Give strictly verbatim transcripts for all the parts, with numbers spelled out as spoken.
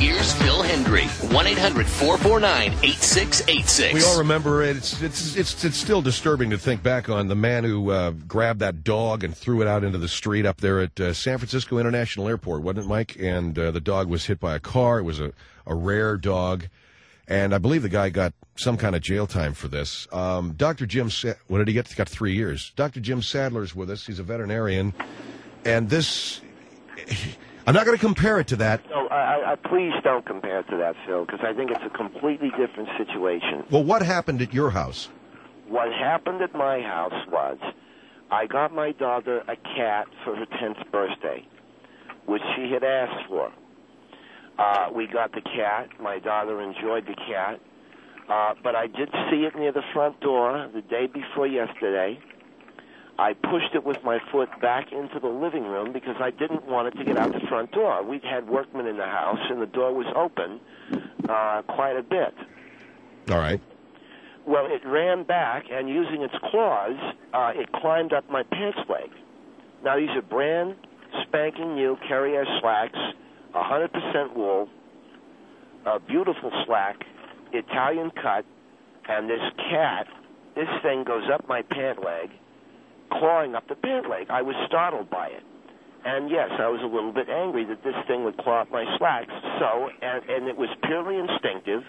Here's Phil Hendry. one eight hundred four four nine eight six eight six. We all remember it. It's, it's, it's, it's still disturbing to think back on the man who uh, grabbed that dog and threw it out into the street up there at uh, San Francisco International Airport, wasn't it, Mike? And uh, the dog was hit by a car. It was a, a rare dog. And I believe the guy got some kind of jail time for this. Um, Doctor Jim, Sa- what did he get? He got three years. Doctor Jim Sadler's with us. He's a veterinarian. And this, I'm not going to compare it to that. No, I, I, please don't compare it to that, Phil, because I think it's a completely different situation. Well, what happened at your house? What happened at my house was I got my daughter a cat for her tenth birthday, which she had asked for. Uh, we got the cat. My daughter enjoyed the cat. Uh, but I did see it near the front door the day before yesterday. I pushed it with my foot back into the living room because I didn't want it to get out the front door. We'd had workmen in the house, and the door was open uh, quite a bit. All right. Well, it ran back, and using its claws, uh, it climbed up my pants leg. Now, these are brand spanking new Carrier slacks, one hundred percent wool, a beautiful slack, Italian cut, and this cat, this thing goes up my pant leg, clawing up the pant leg. I was startled by it. And yes, I was a little bit angry that this thing would claw up my slacks. So, and, and it was purely instinctive.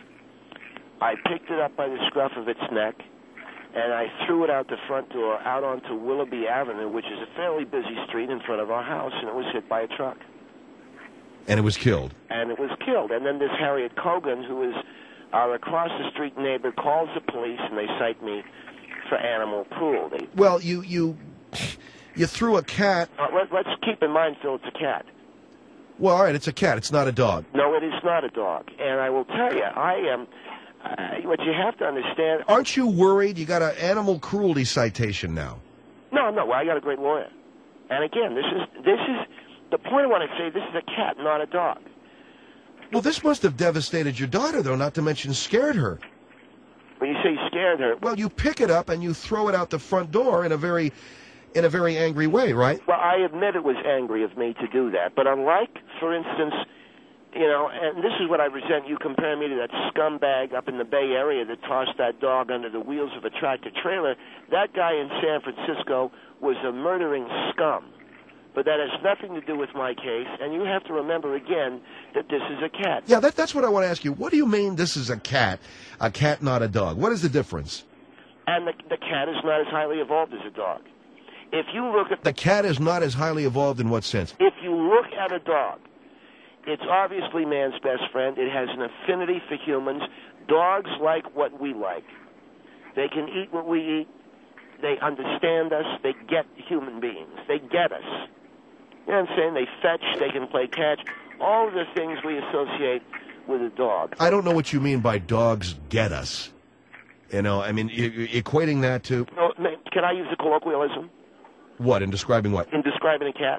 I picked it up by the scruff of its neck, and I threw it out the front door, out onto Willoughby Avenue, which is a fairly busy street in front of our house, and it was hit by a truck. And it was killed. And it was killed. And then this Harriet Cogan, who is our across-the-street neighbor, calls the police, and they cite me for animal cruelty. Well, you you you threw a cat. Uh, let, let's keep in mind, Phil, it's a cat. Well, all right, it's a cat. It's not a dog. No, it is not a dog. And I will tell you, I am. Uh, what you have to understand. Aren't you worried? You got an animal cruelty citation now. No, no. I got a great lawyer. And again, this is this is the point I want to say. This is a cat, not a dog. Well, this must have devastated your daughter, though, not to mention scared her. When you say scared her, well, you pick it up and you throw it out the front door in a very, in a very angry way, right? Well, I admit it was angry of me to do that. But unlike, for instance, you know, and this is what I resent, you compare me to that scumbag up in the Bay Area that tossed that dog under the wheels of a tractor trailer. That guy in San Francisco was a murdering scum. But that has nothing to do with my case, and you have to remember again that this is a cat. Yeah, that, that's what I want to ask you. What do you mean this is a cat, a cat, not a dog? What is the difference? And the, the cat is not as highly evolved as a dog. If you look at... The cat is not as highly evolved in what sense? If you look at a dog, it's obviously man's best friend. It has an affinity for humans. Dogs like what we like. They can eat what we eat. They understand us. They get human beings. They get us. You know what I'm saying? They fetch, they can play catch, all of the things we associate with a dog. I don't know what you mean by dogs get us. You know, I mean, e- equating that to... No, can I use a colloquialism? What, in describing what? In describing a cat.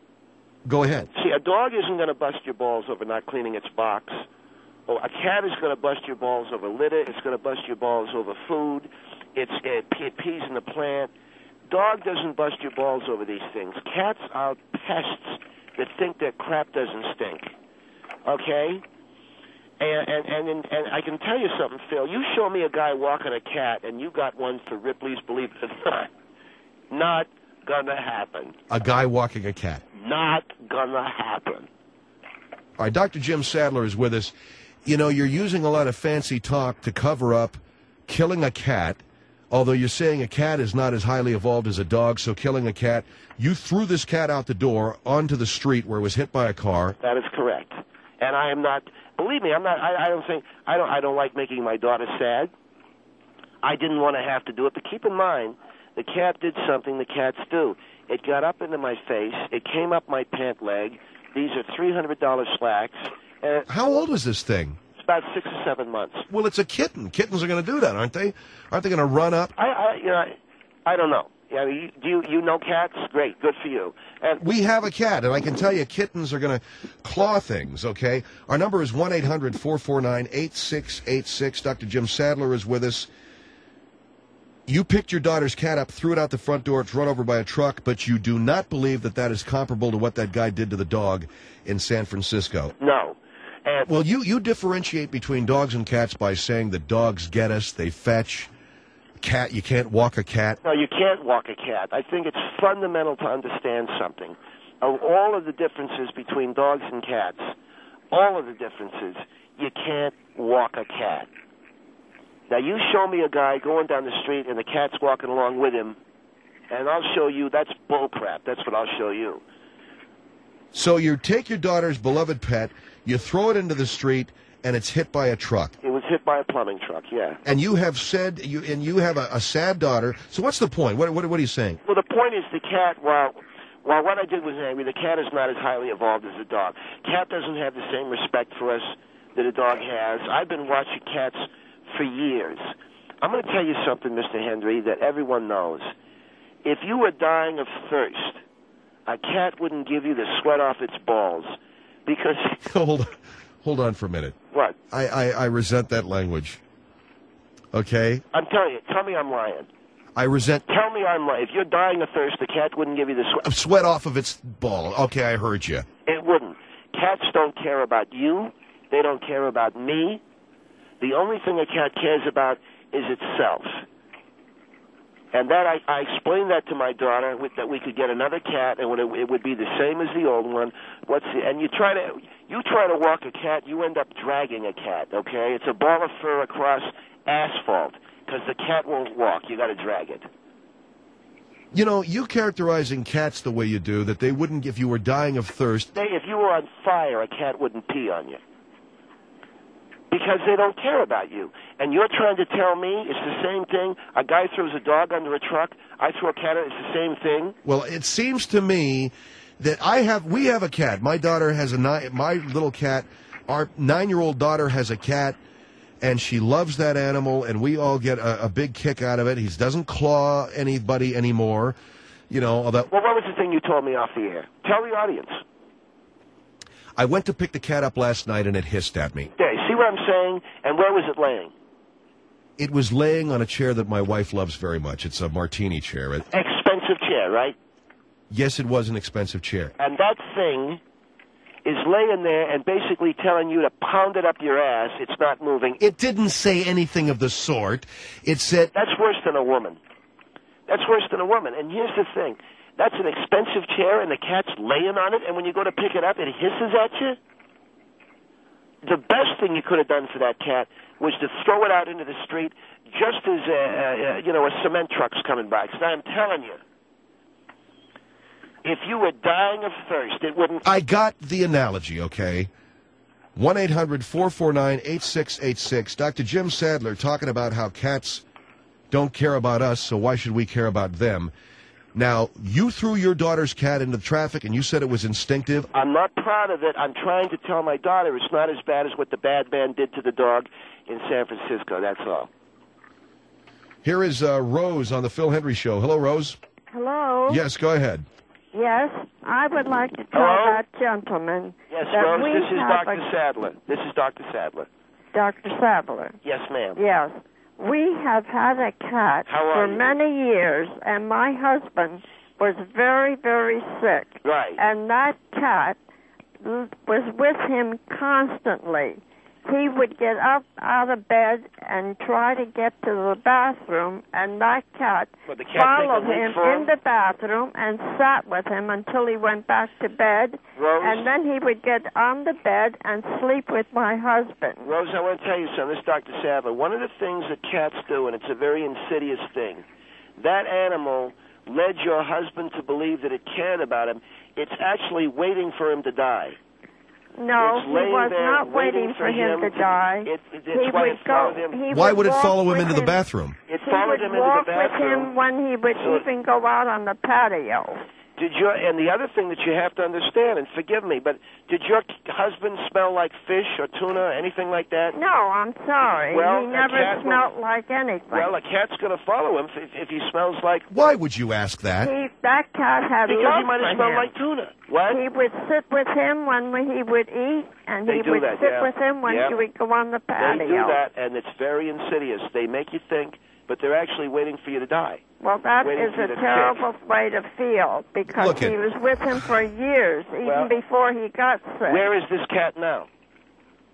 Go ahead. See, a dog isn't going to bust your balls over not cleaning its box. Oh, a cat is going to bust your balls over litter. It's going to bust your balls over food. It's, it, it pees in the plant. Dog doesn't bust your balls over these things. Cats are pests that think their crap doesn't stink. Okay? And and and, and, and I can tell you something, Phil. You show me a guy walking a cat, and you got one for Ripley's, believe it or not. Not gonna happen. A guy walking a cat. Not gonna happen. All right, Doctor Jim Sadler is with us. You know, you're using a lot of fancy talk to cover up killing a cat. Although you're saying a cat is not as highly evolved as a dog, so killing a cat, you threw this cat out the door onto the street where it was hit by a car. That is correct. And I am not, believe me, I'm not, I, I don't think, I don't, I don't like making my daughter sad. I didn't want to have to do it, but keep in mind, the cat did something the cats do. It got up into my face, it came up my pant leg. These are three hundred dollars slacks. And how old was this thing? About six or seven months. Well, it's a kitten. Kittens are going to do that, aren't they? Aren't they going to run up? I, I, you know, I, I don't know. Yeah, you, do you, you know cats? Great, good for you. And we have a cat, and I can tell you, kittens are going to claw things. Okay, our number is one eight hundred four four nine eight six eight six. Doctor Jim Sadler is with us. You picked your daughter's cat up, threw it out the front door. It's run over by a truck, but you do not believe that that is comparable to what that guy did to the dog in San Francisco. No. And Well, you, you differentiate between dogs and cats by saying that dogs get us, they fetch. Cat, you can't walk a cat. no, you can't walk a cat. I think it's fundamental to understand something. Of all of the differences between dogs and cats, all of the differences, you can't walk a cat. Now, you show me a guy going down the street and the cat's walking along with him, and I'll show you that's bullcrap. That's what I'll show you. So you take your daughter's beloved pet, you throw it into the street, and it's hit by a truck. It was hit by a plumbing truck, yeah. And you have said, you and you have a, a sad daughter. So what's the point? What, what, what are you saying? Well, the point is the cat, while, while what I did was angry, the cat is not as highly evolved as the dog. Cat doesn't have the same respect for us that a dog has. I've been watching cats for years. I'm going to tell you something, Mister Hendry, that everyone knows. If you were dying of thirst, a cat wouldn't give you the sweat off its balls because... Hold, hold on for a minute. What? I, I, I resent that language. Okay? I'm telling you, tell me I'm lying. I resent... Tell me I'm lying. If you're dying of thirst, the cat wouldn't give you the sweat... Sweat off of its ball. Okay, I heard you. It wouldn't. Cats don't care about you. They don't care about me. The only thing a cat cares about is itself. And that I, I explained that to my daughter, with, that we could get another cat, and it, it would be the same as the old one. What's the, and you try to you try to walk a cat, you end up dragging a cat. Okay, it's a ball of fur across asphalt because the cat won't walk. You got to drag it. You know, you characterizing cats the way you do, that they wouldn't, if you were dying of thirst... They, if you were on fire, a cat wouldn't pee on you. Because they don't care about you. And you're trying to tell me it's the same thing? A guy throws a dog under a truck, I throw a cat, it's the same thing? Well, it seems to me that I have, we have a cat. My daughter has a, nine, my little cat, our nine-year-old daughter has a cat, and she loves that animal, and we all get a, a big kick out of it. He doesn't claw anybody anymore, you know. Although, well, what was the thing you told me off the air? Tell the audience. I went to pick the cat up last night, and it hissed at me. Okay, see what I'm saying? And where was it laying? It was laying on a chair that my wife loves very much. It's a martini chair. It, Expensive chair, right? yes, it was an expensive chair. And that thing is laying there and basically telling you to pound it up your ass. It's not moving. It didn't say anything of the sort. It said... That's worse than a woman. That's worse than a woman. And here's the thing. That's an expensive chair, and the cat's laying on it, and when you go to pick it up, it hisses at you? The best thing you could have done for that cat was to throw it out into the street just as, uh, uh, you know, a cement truck's coming by. Because I'm telling you, if you were dying of thirst, it wouldn't... I got the analogy, okay? one eight hundred four four nine eight six eight six. Doctor Jim Sadler talking about how cats don't care about us, so why should we care about them? Now, you threw your daughter's cat into traffic, and you said it was instinctive. I'm not proud of it. I'm trying to tell my daughter it's not as bad as what the bad man did to the dog in San Francisco. That's all. Here is uh, Rose on the Phil Hendry Show. Hello, Rose. Hello? Yes, go ahead. Yes, I would like to tell Hello? that gentleman Yes, that Rose, we this is have Doctor a- Sadler. This is Doctor Sadler. Doctor Sadler. Yes, ma'am. Yes. We have had a cat How for are you? many years, and my husband was very, very sick. Right. And that cat l- was with him constantly. He would get up out of bed and try to get to the bathroom, and that cat What, the cat followed make a leap him for in him? the bathroom and sat with him until he went back to bed. Rose? And then he would get on the bed and sleep with my husband. Rose, I want to tell you something. This is Doctor Sadler. One of the things that cats do, and it's a very insidious thing, that animal led your husband to believe that it cared about him. It's actually waiting for him to die. No, It's he laying was there not waiting waiting for for him him to die. It, it, He it's why would it followed go. him. He Why would it walk follow him with into the bathroom? It He followed would him into walk the with bathroom. him when he would So- even go out on the patio. Did your and the other thing that you have to understand, and forgive me, but did your husband smell like fish or tuna or anything like that? No, I'm sorry. Well, he a never cat will- smelled like anything. Well, a cat's going to follow him if, if he smells like... Why would you ask that? he, that cat had Because love he might for have smelled him. like tuna. What? He would sit with him when he would eat, and They he do would that, sit yeah. with him when Yep. he would go on the They patio. do that, and it's very insidious. They make you think, but they're actually waiting for you to die. Well, that Waiting is for you a to terrible way to feel because Look he it- was with him for years, even Well, before he got sick. Where is this cat now?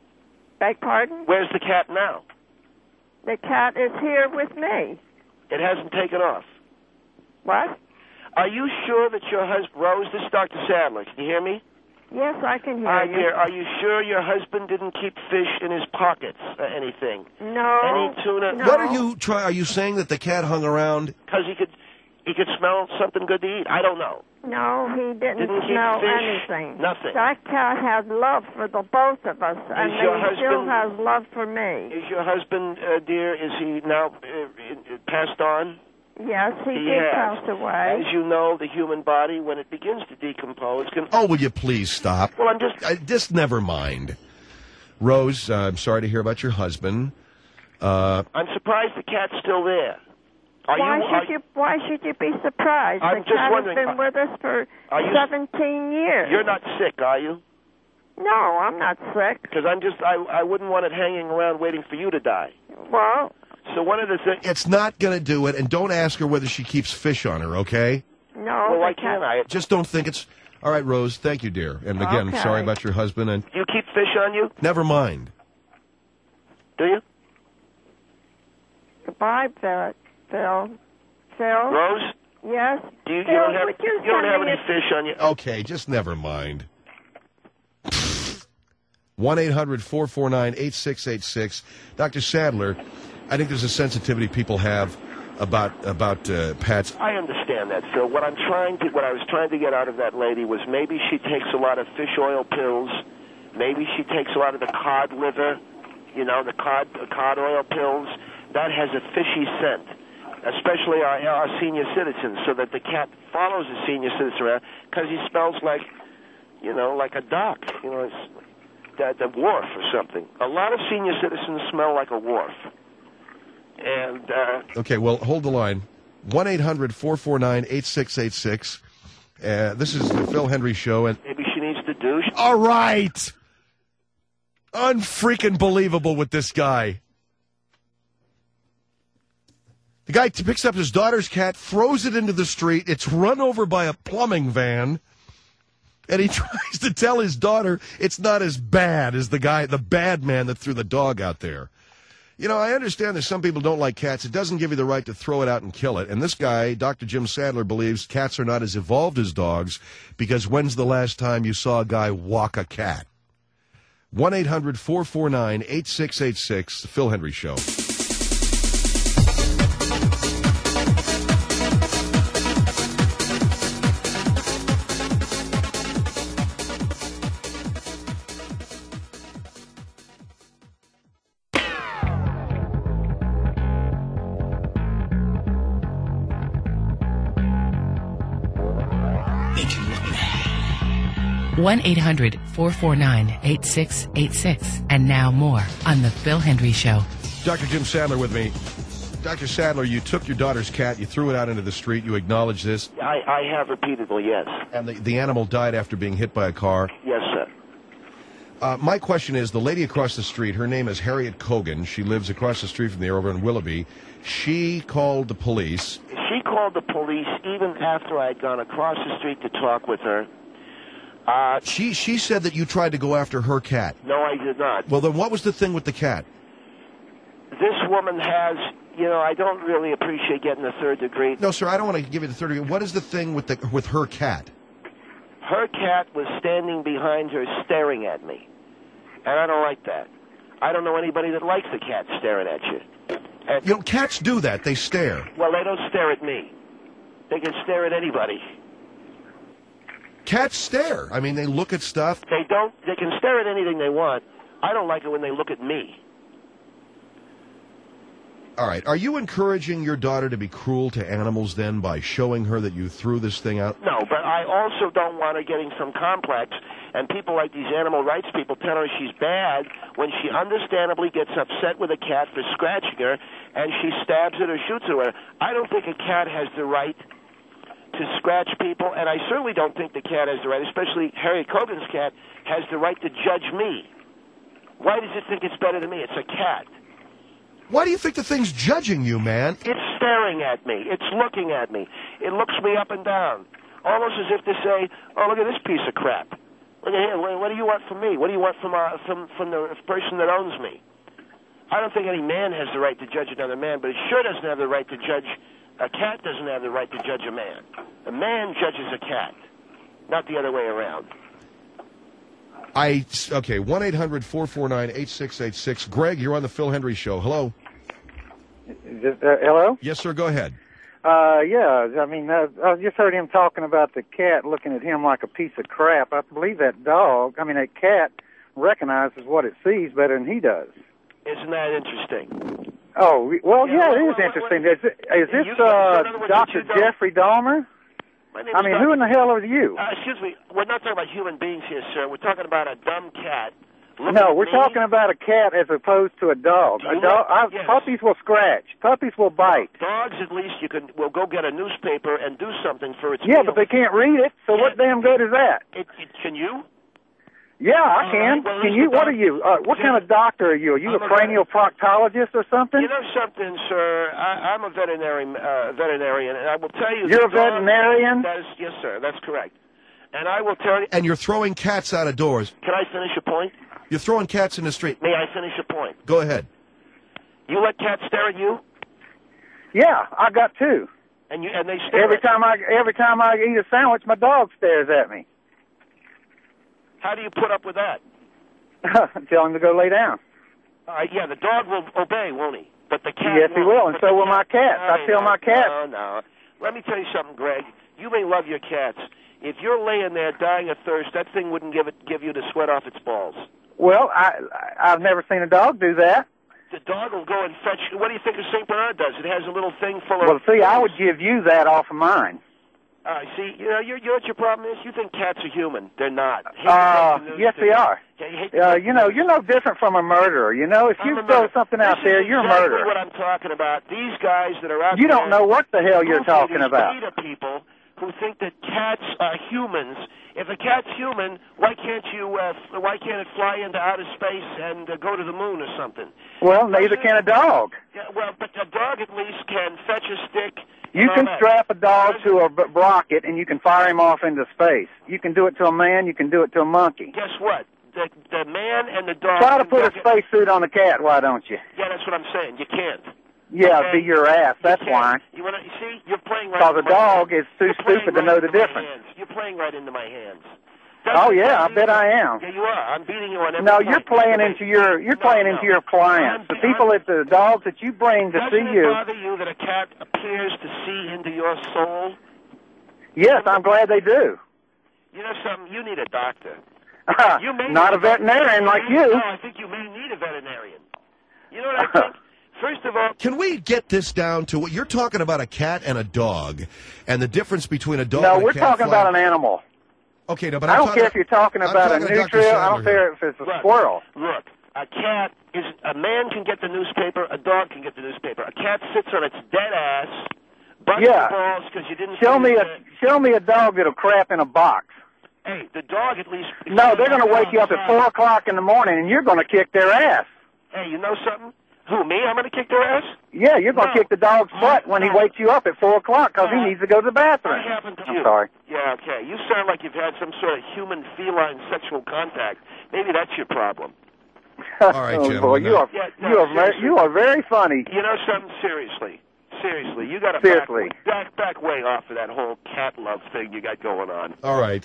Beg pardon? Where's the cat now? The cat is here with me. It hasn't taken off. What? Are you sure that your husband, Rose, this is Doctor Sadler, can you hear me? Yes, I can hear Uh, you. dear, are you sure your husband didn't keep fish in his pockets or anything? No. Any tuna? No. What are you try? Are you saying that the cat hung around? Because he could, he could smell something good to eat. I don't know. No, he didn't, Didn't keep smell fish? anything. Nothing. That cat had love for the both of us, and your he still husband- has love for me. Is your husband, uh, dear, is he now uh, uh, passed on? Yes, he, He did has. pass away. As you know, the human body, when it begins to decompose, can... Oh, will you please stop? Well, I'm just... I, just never mind. Rose, uh, I'm sorry to hear about your husband. Uh, I'm surprised the cat's still there. Are why you, should are, you? Why should you be surprised? I'm the just cat wondering, has been uh, with us for are you- seventeen years. You're not sick, are you? No, I'm not sick. Because I'm just... I, I wouldn't want it hanging around waiting for you to die. Well, So one of the things... it's not going to do it, and don't ask her whether she keeps fish on her, okay? no. Well, why the cat, can't I? Just don't think it's... All right, Rose, thank you, dear. And again, Okay. sorry about your husband, and Do you keep fish on you? never mind. Do you? Goodbye, Phil. Phil. Phil. Rose? Yes. Do you, you Phil, don't have, would you you don't send have me any a- fish on you? Okay, just never mind. one eight hundred four four nine eight six eight six. Doctor Sadler, I think there's a sensitivity people have about about uh, pets. I understand that, Phil. What I'm trying to, what I was trying to get out of that lady was maybe she takes a lot of fish oil pills, maybe she takes a lot of the cod liver, you know, the cod the cod oil pills. That has a fishy scent, especially our, our senior citizens, so that the cat follows the senior citizen around because he smells like, you know, like a dock, you know, it's the, the wharf or something. A lot of senior citizens smell like a wharf. And uh, Okay, well, hold the line. one eight hundred four four nine eight six eight six. Uh, this is the Phil Hendry Show. And maybe she needs to douche. all right! Unfreaking believable with this guy. The guy t- picks up his daughter's cat, throws it into the street. It's run over by a plumbing van. And he tries to tell his daughter it's not as bad as the guy, the bad man that threw the dog out there. You know, I understand that some people don't like cats. It doesn't give you the right to throw it out and kill it. And this guy, Doctor Jim Sadler, believes cats are not as evolved as dogs because when's the last time you saw a guy walk a cat? one eight hundred four four nine eight six eight six, The Phil Hendry Show. one eight hundred four four nine eight six eight six. And now more on The Phil Hendry Show. Doctor Jim Sadler with me. Doctor Sadler, you took your daughter's cat, you threw it out into the street, you acknowledge this, I, I have repeatedly, yes. and the, the animal died after being hit by a car. Yes, sir. Uh, my question is, the lady across the street, her name is Harriet Cogan. She lives across the street from there over in Willoughby. She called the police. She called the police even after I had gone across the street to talk with her. Uh, She she said that you tried to go after her cat. no, I did not. Well, then what was the thing with the cat? This woman has, you know, I don't really appreciate getting the third degree. No, sir, I don't want to give you the third degree. What is the thing with the with her cat? Her cat was standing behind her staring at me. And I don't like that. I don't know anybody that likes a cat staring at you. And, You know, cats do that. They stare. well, they don't stare at me. They can stare at anybody. Cats stare. I mean, they look at stuff. They don't. They can stare at anything they want. I don't like it when they look at me. All right. Are you encouraging your daughter to be cruel to animals then by showing her that you threw this thing out? No, but I also don't want her getting some complex, and people like these animal rights people tell her she's bad when she understandably gets upset with a cat for scratching her, and she stabs it or shoots it. With her. I don't think a cat has the right to scratch people, and I certainly don't think the cat has the right, especially Harriet Cogan's cat, has the right to judge me. Why does it think it's better than me? It's a cat. Why do you think the thing's judging you, man? It's staring at me. It's looking at me. It looks me up and down, almost as if to say, oh, look at this piece of crap. Well, here, what do you want from me? What do you want from uh, from from the person that owns me? I don't think any man has the right to judge another man, but he sure doesn't have the right to judge. A cat doesn't have the right to judge a man. A man judges a cat, not the other way around. I okay. One eight hundred four four nine eight six eight six. Greg, you're on the Phil Hendry Show. Hello. Just, uh, hello? Yes, sir. Go ahead. Uh, yeah, I mean, I, I just heard him talking about the cat looking at him like a piece of crap. I believe that dog, I mean, that cat recognizes what it sees better than he does. Isn't that interesting? Oh, well, yeah, yeah it well, is well, interesting. well, Is, it, is this you, uh, words, Doctor Jeffrey Dahmer? My name I is mean, Doctor who in the hell are you? Uh, excuse me, we're not talking about human beings here, sir. We're talking about a dumb cat. Look No, at we're me. talking about a cat as opposed to a dog. Do A you dog, like- I, yes. Puppies will scratch. Puppies will bite. Dogs, at least, you can will go get a newspaper and do something for its Yeah, meal. but they can't read it, so what Yeah. damn good is that? It, it, can you? Yeah, I All can. right, well, Can who's you? the What doc- are you? Uh, what Jim- kind of doctor are you? Are you I'm a a cranial proctologist or something? You know something, sir? I, I'm a veterinarian, uh, veterinarian, and I will tell you... You're the a dog- veterinarian? That is, yes, sir, that's correct. And I will tell you... And you're throwing cats out of doors. Can I finish a point? You're throwing cats in the street. May I finish a point? Go ahead. You let cats stare at you, Yeah, I got two. and you and they stare Every at you. time I every time I eat a sandwich, my dog stares at me. How do you put up with that? Tell him to go lay down. Uh, yeah, the dog will obey, won't he? But the cat Yes, he won't. will, and But so the will my cat- cats. I No, tell no, my cats. No, no. Let me tell you something, Greg. You may love your cats. If you're laying there dying of thirst, that thing wouldn't give it give you the sweat off its balls. Well, I I've never seen a dog do that. The dog will go and fetch. What do you think a Saint Bernard does? It has a little thing full of. Well, see, I would give you that off of mine. Uh, see, you know, you're, you know what your problem is? You think cats are human. They're not. Hate Uh, to break the news yes, to they you. are. Yeah, you hate to Uh, break you the know, news. you're no different from a murderer. You know, if I'm you a throw murderer. something This out is there, you're a exactly murderer. what I'm talking about. These guys that are out You there. don't know what the hell you're goofy, talking these about. beta people who think that cats are humans. If a cat's human, why can't you? Uh, f- why can't it fly into outer space and uh, go to the moon or something? Well, neither can a dog. Yeah, well, but a dog at least can fetch a stick. You and all can that. strap a dog to a b- rocket and you can fire him off into space. You can do it to a man. You can do it to a monkey. Guess what? The the man and the dog. Try to can put go a get- spacesuit on a cat. Why don't you? Yeah, that's what I'm saying. You can't. Yeah, Okay. be your ass. You That's can't. why. You want to you see? You're playing right. Because into a my dog hands. is too You're playing stupid to right know the into my difference. hands. You're playing right into my hands. Oh Doesn't yeah, I bother bet you? I am. Yeah, you are. I'm beating you on every No, point. you're playing Wait, into your you're no, playing no. into your clients. The I'm- people I'm- at the dogs that you bring to Doesn't see it you. bother you that a cat appears to see into your soul? Yes, I'm glad they do. You know something? You need a doctor. You may Not need a veterinarian like you. No, I think you may need a veterinarian. You know what I think? First of all, Can we get this down to what you're talking about? A cat and a dog, and the difference between a dog No, and a we're cat talking flying- about an animal. Okay, no, but I I'm don't talking, care if you're talking I'm about a talking to Doctor nutria. I Sadler don't care if it's a look, squirrel. Look, a cat is a man can get the newspaper, a dog can get the newspaper. A cat sits on its dead ass, busts Yeah. the balls because you didn't. Show finish me a the- show me a dog that'll crap in a box. Hey, the dog at least. No, they're going to wake you up at four o'clock in the morning, and you're going to kick their ass. Hey, you know something? Who, me? I'm going to kick their ass? Yeah, you're going to No. kick the dog's butt when he wakes you up at four o'clock because he Uh, needs to go to the bathroom. What happened to I'm you? sorry. Yeah, okay. You sound like you've had some sort of human feline sexual contact. Maybe that's your problem. All right, oh, gentlemen, boy, you uh, are Yeah, no, you are very, seriously. you are very funny. You know something? Seriously. Seriously. You got to Seriously. back, back, back way off of that whole cat love thing you got going on. all right.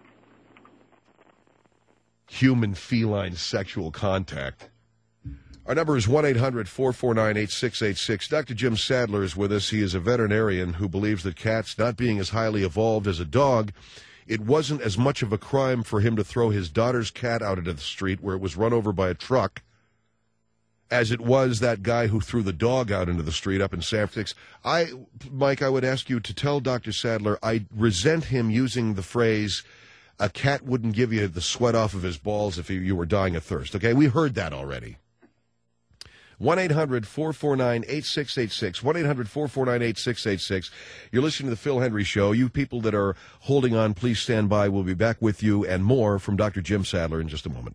Human feline sexual contact. Our number is one eight hundred four four nine eight six eight six. Doctor Jim Sadler is with us. He is a veterinarian who believes that cats, not being as highly evolved as a dog, it wasn't as much of a crime for him to throw his daughter's cat out into the street where it was run over by a truck as it was that guy who threw the dog out into the street up in San Francisco. I, Mike, I would ask you to tell Doctor Sadler I resent him using the phrase, a cat wouldn't give you the sweat off of his balls if you, you were dying of thirst. Okay, we heard that already. one eight hundred four four nine eight six eight six. one eight hundred four four nine eight six eight six. You're listening to the Phil Hendry Show. You people that are holding on, please stand by. We'll be back with you and more from Doctor Jim Sadler in just a moment.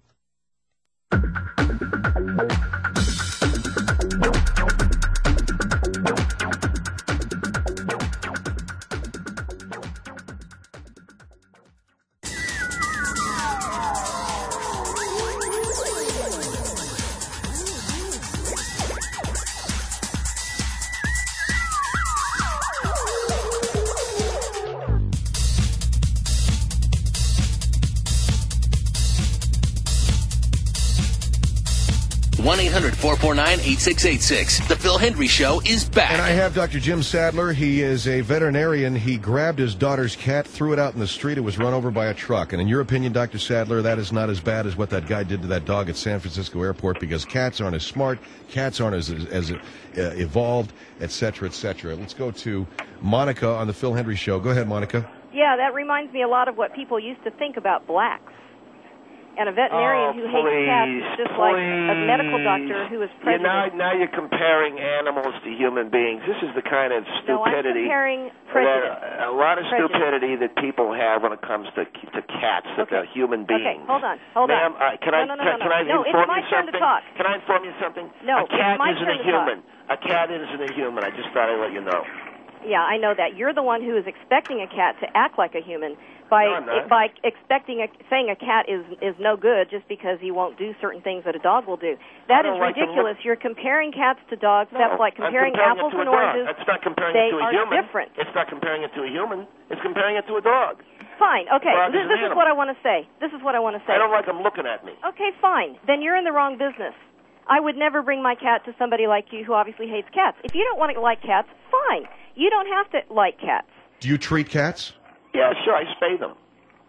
one eight hundred four four nine eight six eight six. The Phil Hendry Show is back. And I have Doctor Jim Sadler. He is a veterinarian. He grabbed his daughter's cat, threw it out in the street. It was run over by a truck. And in your opinion, Doctor Sadler, that is not as bad as what that guy did to that dog at San Francisco Airport, because cats aren't as smart, cats aren't as, as uh, evolved, et cetera, et cetera. Let's go to Monica on the Phil Hendry Show. Go ahead, Monica. Yeah, that reminds me a lot of what people used to think about blacks. And a veterinarian oh, who please, hates cats is just please. like a medical doctor who is prejudiced. You're now, now you're comparing animals to human beings. This is the kind of stupidity. No, I'm comparing prejudice. That, a lot of prejudice. stupidity that people have when it comes to to cats, that okay. they're human beings. Okay, hold on, hold Ma'am, on. Uh, can I no, no, no, can, no, can I no. inform it's my you turn something? to talk. Can I inform you something? No, a cat it's my isn't turn a to human. talk. A cat isn't a human. I just thought I'd let you know. Yeah, I know that. You're the one who is expecting a cat to act like a human by No, I'm not. by expecting a, saying a cat is is no good just because he won't do certain things that a dog will do. That I is don't like them ridiculous. You're comparing cats to dogs. No, That's like I'm comparing, comparing apples it to and a dog. oranges. That's not comparing They it to a are human. different. It's not comparing it to a human. It's comparing it to a dog. Fine. Okay. Dog This, is an this is animal. what I want to say. This is what I want to say. I don't like them looking at me. Okay, fine. Then you're in the wrong business. I would never bring my cat to somebody like you who obviously hates cats. If you don't want to like cats, fine. You don't have to like cats. Do you treat cats? Yeah, sure. I spay them.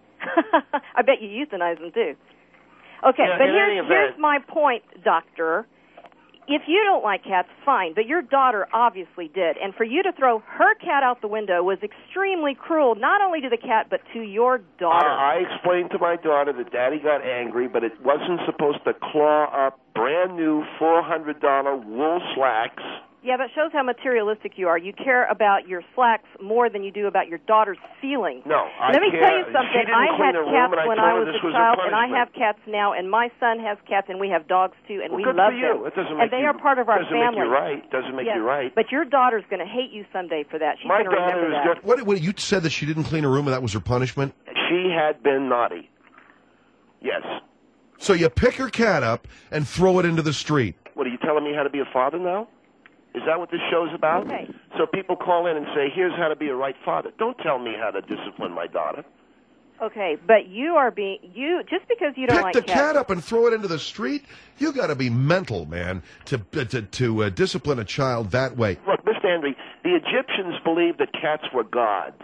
I bet you euthanize them, too. Okay, Yeah, but in here's, any event- here's my point, Doctor. If you don't like cats, fine, but your daughter obviously did. And for you to throw her cat out the window was extremely cruel, not only to the cat, but to your daughter. Uh, I explained to my daughter that Daddy got angry, but it wasn't supposed to claw up brand new four hundred dollars wool slacks. Yeah, that shows how materialistic you are. You care about your slacks more than you do about your daughter's feelings. No, I Let me care. tell you She something. didn't I clean had her room, cats and I when told I her was this a was a child, and I punishment. have cats now, and my son has cats, and we have dogs too, and Well, we good love for you. them. It doesn't make and they you, are part of our doesn't family. make you right. Doesn't make yes, you right. But your daughter's going to hate you someday for that. She's My going to daughter remember is that. good. What, what, you said that she didn't clean her room and that was her punishment? She had been naughty. Yes. So you pick her cat up and throw it into the street. What, are you telling me how to be a father now? Is that what this show's about? Okay. So people call in and say, here's how to be a right father. Don't tell me how to discipline my daughter. Okay, but you are being you just because you don't Pick like the cats. cat up and throw it into the street? You got to be mental, man, to to to uh, discipline a child that way. Look, Mister Henry, the Egyptians believed that cats were gods.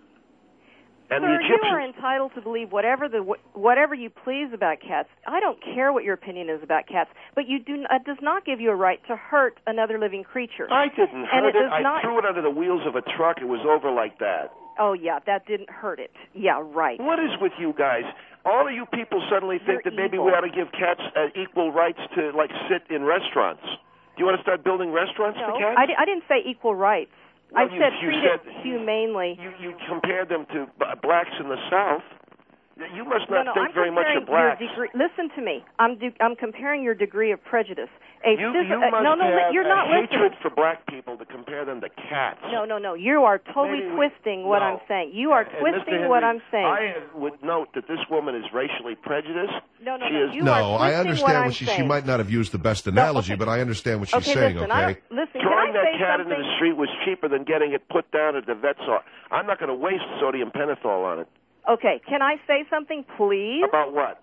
And Sir, the Egyptians... you are entitled to believe whatever the whatever you please about cats. I don't care what your opinion is about cats, but you do it does not give you a right to hurt another living creature. I didn't and hurt it. it. Does I not... threw it under the wheels of a truck. It was over like that. Oh yeah, that didn't hurt it. Yeah, right. What is with you guys? All of you people suddenly think You're that maybe evil. we ought to give cats uh, equal rights to, like, sit in restaurants. Do you want to start building restaurants No, for cats? I, di- I didn't say equal rights. Well, I you- said you treat said- it humanely. You, you compared them to b- blacks in the South. You must No, not no, think I'm very much comparing of blacks. your degree. Listen to me. I'm de- I'm comparing your degree of prejudice. A You, phys- you uh, must no, no, have you're a not hatred listening. for black people to compare them to cats. No, no, no. You are totally Maybe we- twisting what no. I'm saying. You are And twisting Mister what Henry, I'm saying. I would note that this woman is racially prejudiced. No, no, she no. is You No, are I twisting understand what what I'm she. saying. She might not have used the best analogy, okay. but I understand what she's okay, saying. listen, I Okay. don't, listen. Throwing can I that say cat something? into the street was cheaper than getting it put down at the vet's office. I'm not going to waste sodium pentothal on it. Okay, can I say something, please? About what?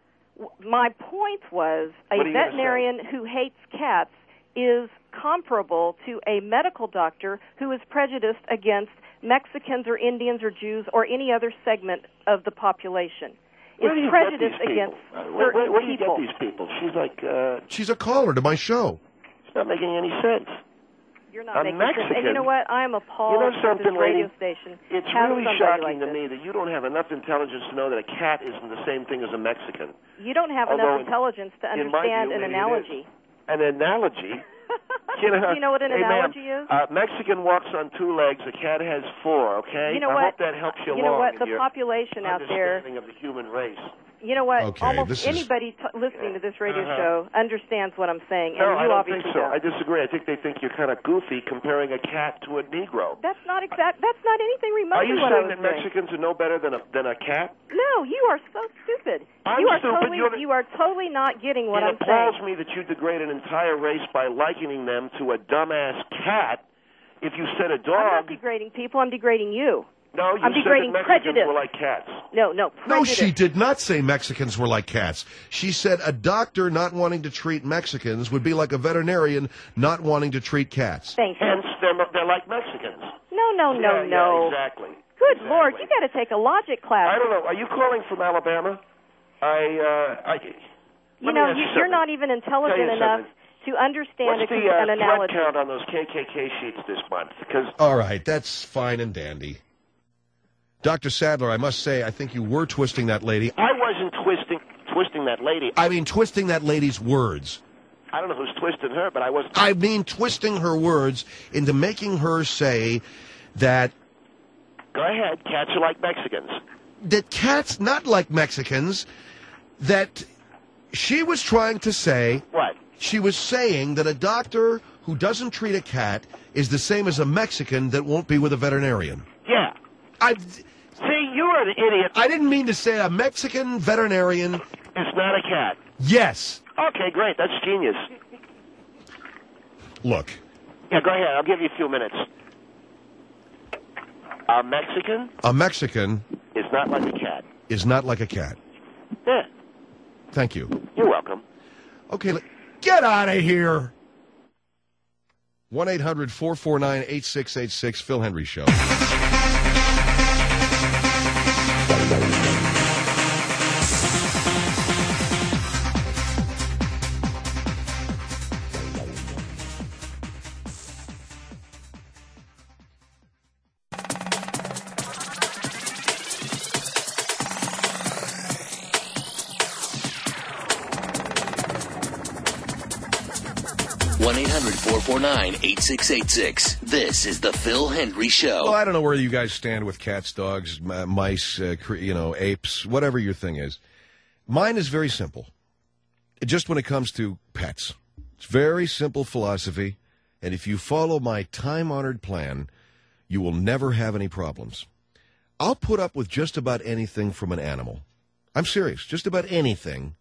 My point was a What are you gonna veterinarian who hates cats is comparable to a medical doctor who is prejudiced against Mexicans or Indians or Jews or any other segment of the population. Where do Is you prejudiced get these against people? Uh, where, certain where, where do you people. get these people? She's like, uh, She's a caller to my show. it's not making any sense. You're not I'm making sense. And you Mexican. know what? I am appalled You know that something, this radio lady? station It's has really somebody shocking like to this. me that you don't have enough intelligence to know that a cat isn't the same thing as a Mexican. You don't have Although enough intelligence to in my understand view, an maybe it analogy. An analogy? You know, Do you know what an hey, analogy ma'am, is? Uh, Mexican walks on two legs. A cat has four. Okay. You know I what? hope that helps you, You know along what? in The your population out there. understanding of the human race. You know what? Okay, Almost this is- anybody t- listening to this radio Uh-huh. show understands what I'm saying, and No, you I don't obviously think so. don't. I disagree. I think they think you're kind of goofy comparing a cat to a Negro. That's not exact. That's not anything Are remotely you what I saying was that doing. Mexicans are no better than a than a cat? No, you are so stupid. I'm you are stupid. totally You're the- you are totally not getting what it I'm appalls saying. me that you degrade an entire race by likening them to a dumbass cat. If you said a I'm not dog, degrading people. I'm degrading you. No, you I'm said degrading that Mexicans prejudice. were like cats. No, no, No, prejudice. she did not say Mexicans were like cats. She said a doctor not wanting to treat Mexicans would be like a veterinarian not wanting to treat cats. Thank you. Hence, they're, they're like Mexicans. No, no, no, yeah, no. Yeah, exactly. Good exactly. Lord, you got to take a logic class. I don't know. Are you calling from Alabama? I, uh, I... You let me know, ask you, something. you're not even intelligent Tell you enough something. to understand What's a, the uh, an threat analogy. count on those K K K sheets this month? Because All right, that's fine and dandy. Doctor Sadler, I must say, I think you were twisting that lady. I wasn't twisting twisting that lady. I mean, twisting that lady's words. I don't know who's twisting her, but I wasn't. I mean, twisting her words into making her say that Go ahead. Cats are like Mexicans. that cats not like Mexicans, that she was trying to say, What? she was saying that a doctor who doesn't treat a cat is the same as a Mexican that won't be with a veterinarian. Yeah. I, See, you're an idiot. I didn't mean to say a Mexican veterinarian. It's not a cat. Yes. Okay, great. That's genius. Look, Yeah, go ahead. I'll give you a few minutes. A Mexican a Mexican is not like a cat. is not like a cat. Yeah. Thank you. You're welcome. Okay, l- get out of here. one eight hundred four four nine eight six eight six, Phil Hendry Show. one eight hundred four four nine eight six eight six. This is the Phil Hendry Show. Well, I don't know where you guys stand with cats, dogs, m- mice, uh, cre- you know, apes, whatever your thing is. Mine is very simple. Just when it comes to pets, it's very simple philosophy, and if you follow my time-honored plan, you will never have any problems. I'll put up with just about anything from an animal. I'm serious, just about anything,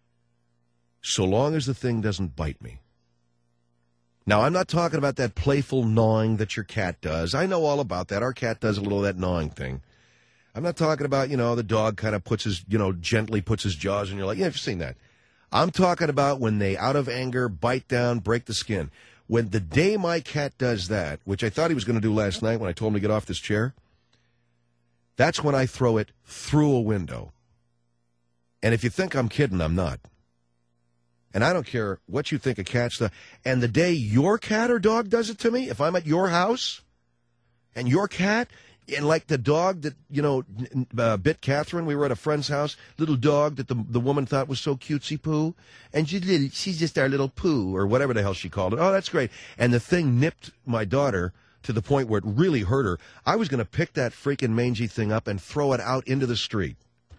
so long as the thing doesn't bite me. Now, I'm not talking about that playful gnawing that your cat does. I know all about that. Our cat does a little of that gnawing thing. I'm not talking about, you know, the dog kind of puts his, you know, gently puts his jaws and you're like, yeah, I've seen that. I'm talking about when they, out of anger, bite down, break the skin. When the day my cat does that, which I thought he was going to do last night when I told him to get off this chair, that's when I throw it through a window. And if you think I'm kidding, I'm not. And I don't care what you think a cat's does. And the day your cat or dog does it to me, if I'm at your house and your cat, and like the dog that, you know, uh, bit Catherine, we were at a friend's house, little dog that the the woman thought was so cutesy poo, and she's, little, she's just our little poo, or whatever the hell she called it. Oh, that's great. And the thing nipped my daughter to the point where it really hurt her. I was going to pick that freaking mangy thing up and throw it out into the street.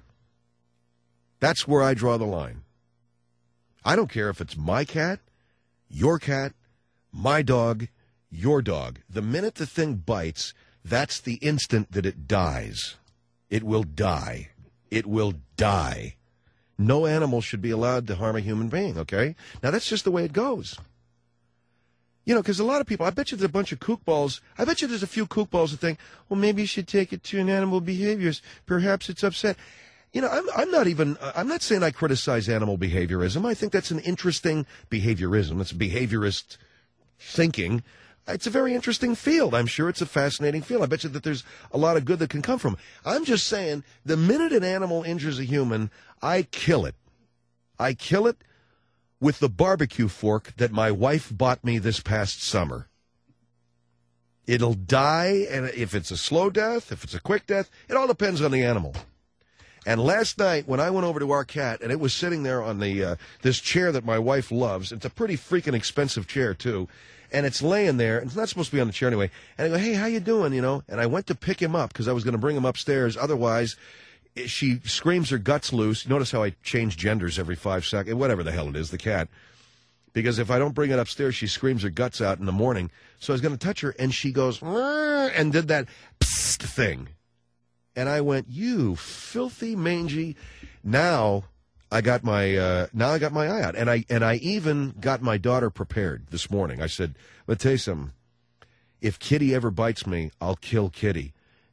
That's where I draw the line. I don't care if it's my cat, your cat, my dog, your dog. The minute the thing bites, that's the instant that it dies. It will die. It will die. No animal should be allowed to harm a human being, okay? Now, that's just the way it goes. You know, because a lot of people, I bet you there's a bunch of kookballs. I bet you there's a few kookballs that think, well, maybe you should take it to an animal behaviors. Perhaps it's upset. You know, I'm, I'm not even, I'm not saying I criticize animal behaviorism. I think that's an interesting behaviorism. It's behaviorist thinking. It's a very interesting field. I'm sure it's a fascinating field. I bet you that there's a lot of good that can come from it. I'm just saying, the minute an animal injures a human, I kill it. I kill it with the barbecue fork that my wife bought me this past summer. It'll die, and if it's a slow death, if it's a quick death, it all depends on the animal. And last night, when I went over to our cat, and it was sitting there on the uh, this chair that my wife loves, it's a pretty freaking expensive chair, too, and it's laying there, and it's not supposed to be on the chair anyway, and I go, hey, how you doing, you know? And I went to pick him up, because I was going to bring him upstairs, otherwise, she screams her guts loose. Notice how I change genders every five seconds, whatever the hell it is, the cat. Because if I don't bring it upstairs, she screams her guts out in the morning. So I was going to touch her, and she goes, and did that psst thing. And I went, you filthy, mangy. Now I got my uh, now I got my eye out, and I and I even got my daughter prepared this morning. I said, "But tell you something. If Kitty ever bites me, I'll kill Kitty."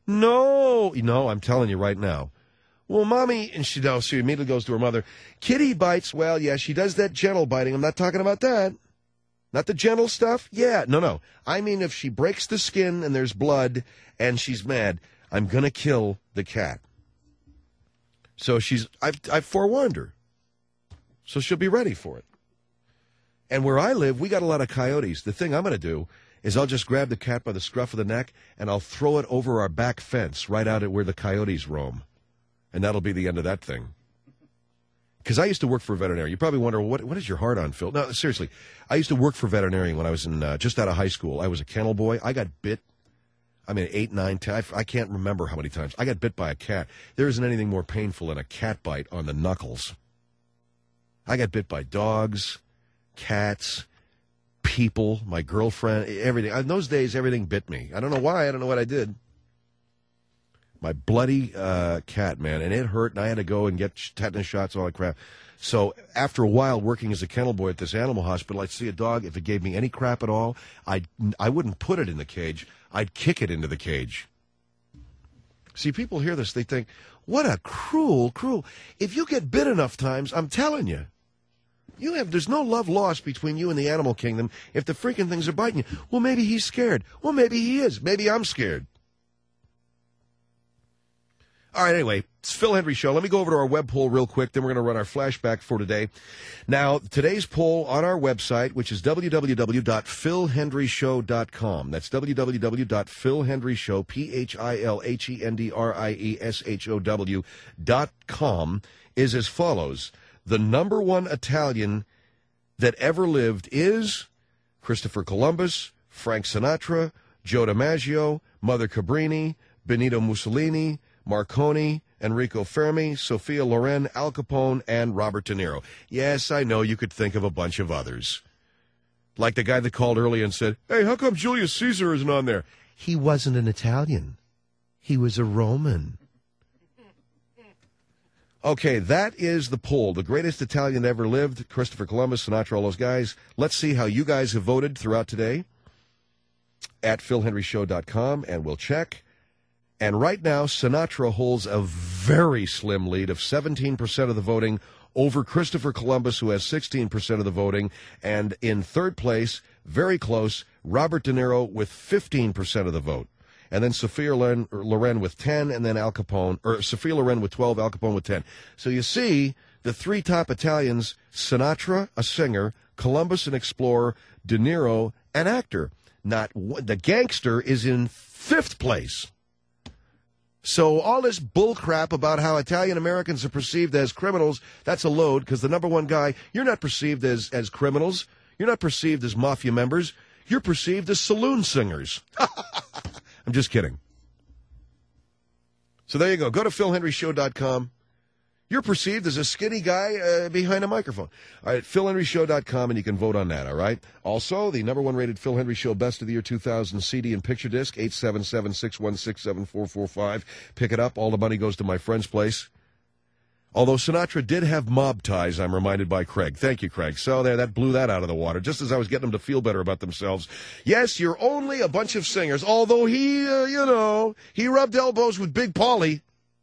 No, no, I'm telling you right now. Well, Mommy, and she, no, she immediately goes to her mother. Kitty bites, well, yeah, she does that gentle biting. I'm not talking about that. Not the gentle stuff? Yeah, no, no. I mean, if she breaks the skin and there's blood and she's mad, I'm going to kill the cat. So she's, I've, I've forewarned her. So she'll be ready for it. And where I live, we got a lot of coyotes. The thing I'm going to do is I'll just grab the cat by the scruff of the neck and I'll throw it over our back fence right out at where the coyotes roam. And that'll be the end of that thing. Because I used to work for a veterinarian. You probably wonder, well, what, what is your heart on, Phil? No, seriously. I used to work for a veterinarian when I was in uh, just out of high school. I was a kennel boy. I got bit. I mean, eight, nine, ten. I, I can't remember how many times. I got bit by a cat. There isn't anything more painful than a cat bite on the knuckles. I got bit by dogs, cats, people, my girlfriend, everything. In those days, everything bit me. I don't know why. I don't know what I did. My bloody uh, cat, man, and it hurt, and I had to go and get tetanus shots, all that crap. So after a while working as a kennel boy at this animal hospital, I'd see a dog. If it gave me any crap at all, I'd, I wouldn't put it in the cage. I'd kick it into the cage. See, people hear this, they think, what a cruel, cruel. If you get bit enough times, I'm telling you, you have, there's no love lost between you and the animal kingdom if the freaking things are biting you. Well, maybe he's scared. Well, maybe he is. Maybe I'm scared. All right, anyway, it's Phil Hendrie Show. Let me go over to our web poll real quick, then we're going to run our flashback for today. Now, today's poll on our website, which is w w w dot phil hendrie show dot com. That's w w w dot phil hendrie show, P H I L H E N D R I E S H O W dot com, is as follows. The number one Italian that ever lived is Christopher Columbus, Frank Sinatra, Joe DiMaggio, Mother Cabrini, Benito Mussolini, Marconi, Enrico Fermi, Sophia Loren, Al Capone, and Robert De Niro. Yes, I know you could think of a bunch of others. Like the guy that called earlier and said, hey, how come Julius Caesar isn't on there? He wasn't an Italian. He was a Roman. Okay, that is the poll. The greatest Italian ever lived, Christopher Columbus, Sinatra, all those guys. Let's see how you guys have voted throughout today at phil hendrie show dot com, and we'll check. And right now, Sinatra holds a very slim lead of seventeen percent of the voting over Christopher Columbus, who has sixteen percent of the voting. And in third place, very close, Robert De Niro with fifteen percent of the vote. And then Sophia Loren, Loren with ten, and then Al Capone, or Sophia Loren with twelve, Al Capone with ten. So you see, the three top Italians, Sinatra, a singer, Columbus, an explorer, De Niro, an actor. Not the gangster is in fifth place. So all this bullcrap about how Italian Americans are perceived as criminals, that's a load, because the number one guy, you're not perceived as, as criminals. You're not perceived as mafia members. You're perceived as saloon singers. I'm just kidding. So there you go. Go to phil hendrie show dot com. You're perceived as a skinny guy uh, behind a microphone. All right, phil hendrie show dot com, and you can vote on that, all right? Also, the number one rated Phil Hendrie Show Best of the Year two thousand C D and picture disc, eight seven seven, six one six, seven four four five. Pick it up. All the money goes to my friend's place. Although Sinatra did have mob ties, I'm reminded by Craig. Thank you, Craig. So there, that blew that out of the water, just as I was getting them to feel better about themselves. Yes, you're only a bunch of singers, although he, uh, you know, he rubbed elbows with Big Paulie.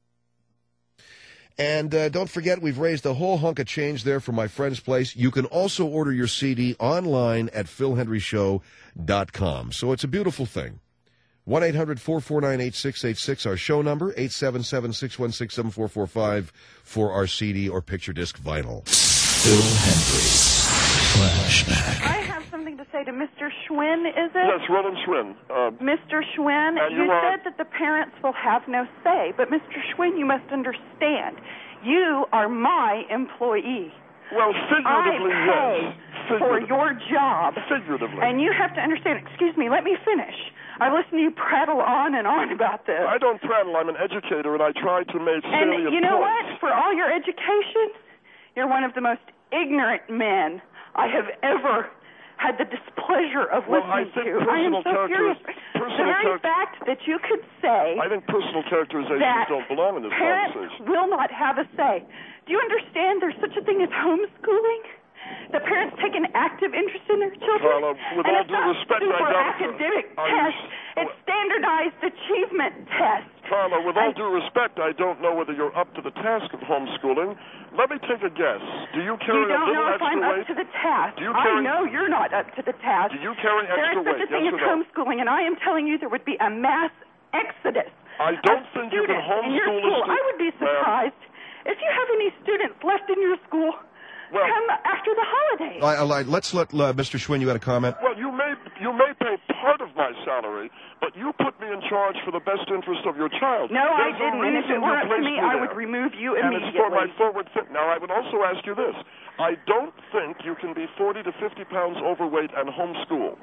And uh, don't forget, we've raised a whole hunk of change there for my friend's place. You can also order your C D online at phil hendrie show dot com. So it's a beautiful thing. one eight hundred, four four nine, eight six eight six, our show number, eight seven seven, six one six, seven four four five for our C D or picture disc vinyl. Phil Hendrie Flashback. I have something to say to Mister Schwinn, is it? Yes, Roland Schwinn. Uh, Mister Schwinn, and you you are- said that the parents will have no say, but Mister Schwinn, you must understand, you are my employee. well, figuratively, I pay yes. for Figuratively. your job. Figuratively. And you have to understand, excuse me, let me finish. I listen to you prattle on and on about this. I don't prattle. I'm an educator, and I try to make salient And you know points. what? For all your education, you're one of the most ignorant men I have ever had the displeasure of Well, I listening think to. I am personal so character- furious. personal the very character- fact that you could say I think personal characterizations that don't belong in this parents conversation. will not have a say. Do you understand there's such a thing as homeschooling? The parents take an active interest in their children. Well, uh, with and all it's due not respect, I super doubt- academic are you- tests. It's standardized achievement tests. Carla, with all due respect, I don't know whether you're up to the task of homeschooling. Let me take a guess. Do you carry You don't a little know if extra I'm weight? up to the task. Do you carry... I know you're not up to the task. Do you carry There extra is such weight? a thing Yes as or no? homeschooling, and I am telling you there would be a mass exodus. I don't of think you can students in your homeschool a school. stu- I would be surprised if you have any students left in your school Well, come after the holidays. I, I, let's let uh, Mister Schwinn, you had a comment? Well, you may you may pay part of my salary, but you put me in charge for the best interest of your child. No, I There's a didn't. And if reason it were you up to placed me, I there. would remove you And it's for my immediately. forward fit. Now, I would also ask you this. I don't think you can be forty to fifty pounds overweight and homeschool.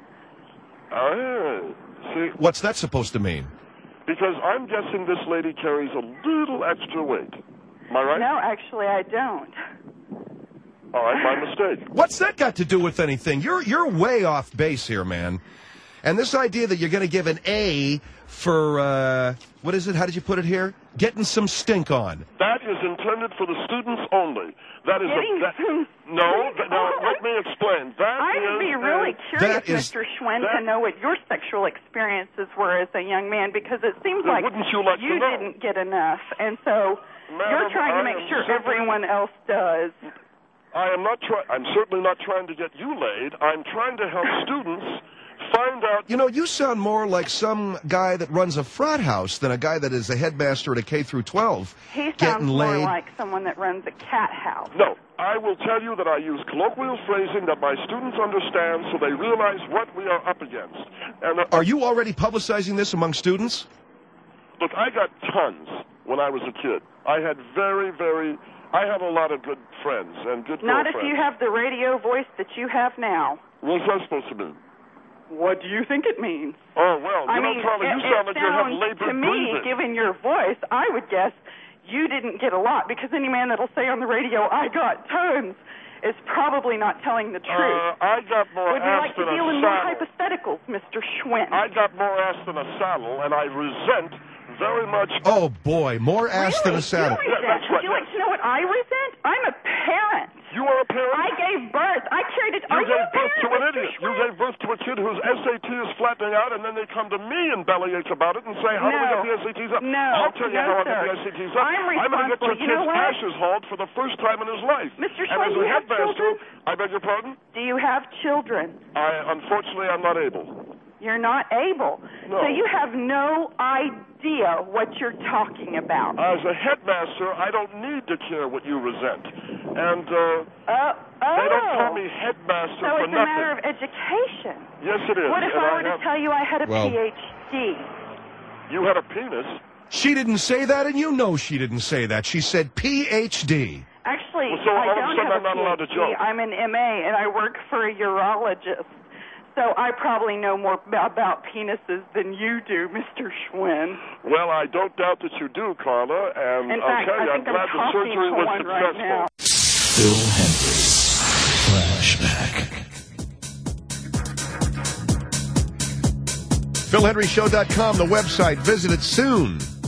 Ah, see, What's that supposed to mean? because I'm guessing this lady carries a little extra weight. Am I right? No, actually, I don't. All right, my mistake. What's that got to do with anything? You're you're way off base here, man. And this idea that you're going to give an A for, uh, what is it? How did you put it here? Getting some stink on. That is intended for the students only. That is Getting a that, some no. stink That, now on? let me explain. That I would is be really a, curious, That is- Mister Schwinn, that- to know what your sexual experiences were as a young man, because it seems Well, like wouldn't you like to know? didn't get enough, and so Madam, you're trying to I make am sure certainly- everyone else does. I am not trying. I'm certainly not trying to get you laid. I'm trying to help students find out. You know, you sound more like some guy that runs a frat house than a guy that is a headmaster at a K through twelve. He sounds getting more laid. like someone that runs a cat house. No, I will tell you that I use colloquial phrasing that my students understand, so they realize what we are up against. And uh, Are you already publicizing this among students? look, I got tons when I was a kid. I had very, very. I had a lot of good friends and good Not if girlfriends. you have the radio voice that you have now. What's that supposed to mean? What do you think it means? Oh well, you I know, mean, Carla, you it, sound it like you have sounds labored to me, breathing. given your voice, I would guess you didn't get a lot, because any man that'll say on the radio, "I got tons," is probably not telling the truth. Uh, I got more Would you ass like to than deal a in more saddle. hypotheticals, Mister Schwinn? I got more ass than a saddle, and I resent very much. Oh, boy, more ass than a Really? saddle. You resent? That's right. Would you like to know what I resent? I'm a parent. You are a parent. I gave birth. I carried it. You Are you gave a birth parent, to an Mister idiot. You Schwinn? gave birth to a kid whose S A T is flattening out, and then they come to me and bellyache about it and say, "How do we No. get the S A Ts up?" No. I'll tell you No, how I sir. get the S A Ts up. I'm going to get your responsible. You know kid's what? ashes hauled for the first time in his life. Mister And Schwinn, as do a you have headmaster, children? I beg your pardon. Do you have children? I unfortunately I'm not able. You're not able. No. So you have no idea what you're talking about. As a headmaster, I don't need to care what you resent, and uh, Uh, oh. they don't call me headmaster So for it's a nothing. matter of education. Yes, it is. What if and I were to have, tell you I had a Well- P H D? you had a penis? She didn't say that, and you know she didn't say that. She said P H D. Actually, Well, so I all of a don't sudden have I'm not allowed to a P H D. joke. I'm an M A, and I work for a urologist. So I probably know more ab- about penises than you do, Mister Schwinn. Well, I don't doubt that you do, Carla, and In I'll fact, tell you, I I'm think I'm glad the talking surgery to was one right successful. now. Phil Hendricks Flashback. Phil Henry Show dot com, the website. Visit it soon.